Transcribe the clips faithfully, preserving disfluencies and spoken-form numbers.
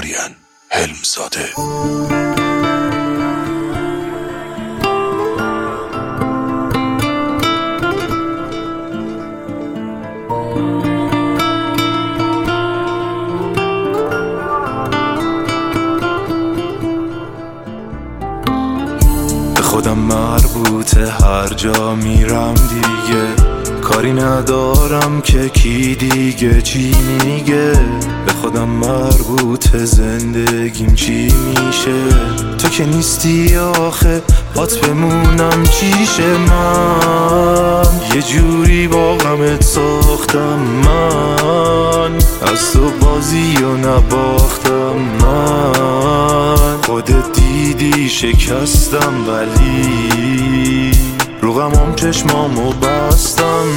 آرین حلمزاده. خودم مربوطه هر جا میرم دیگه، کاری ندارم که کی دیگه چی میگه. به خودم مربوطه زندگیم چی میشه، تو که نیستی آخه بات بمونم چیشه. من یه جوری با غمت ساختم، من از تو بازی و نباختم. من خودت دیدی شکستم، ولی رو غمام چشمامو بستم.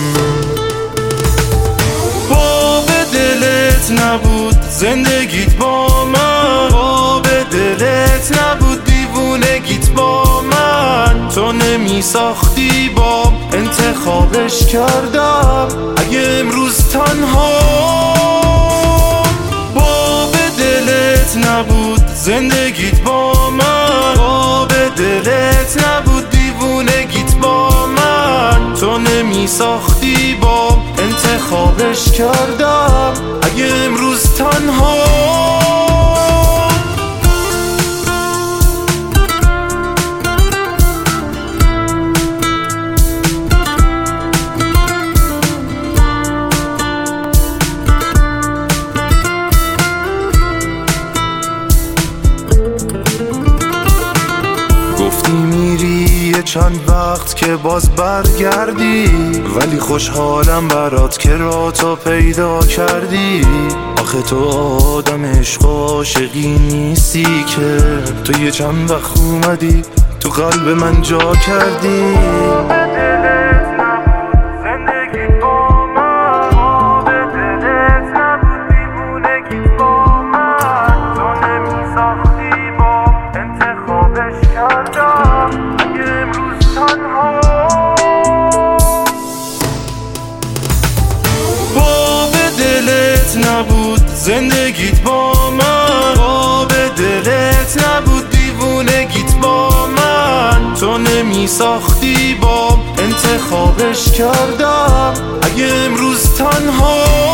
با به دلت نبود زندگیت با من، با به دلت نبود دیوونگیت با من. تو نمی ساختی بام انتخابش کردم. اگه امروز تنها با به دلت نبود زندگیت با من، با به دلت نبود دیوونگیت با من. تو نمی ساختی بام انتخابش کردم. اگه امروز تنها گفتی میری یه چند وقت که باز برگردی، ولی خوشحالم برات که راتو پیدا کردی. آخه تو آدم عشق و عاشقی نیستی که، تو یه چند وقت اومدی تو قلب من جا کردی. نبود زندگیت با من، با به دلت نبود دیوونگیت با من. تو نمی ساختی بام انتخابش کردم. اگه امروز تنها